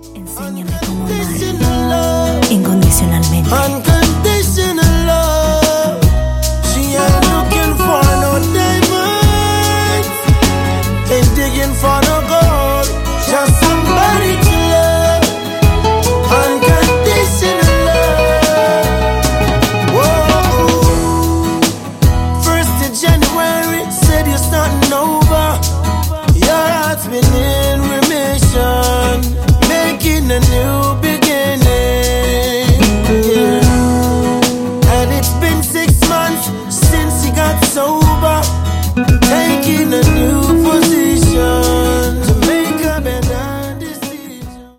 Enséñame cómo amar incondicionalmente. Unconditional love. She ain't looking for no diamonds, ain't digging for no gold, just somebody to love. Unconditional love. Whoa. 1st of January said you're starting over. Your heart's been in remission, making a new beginning.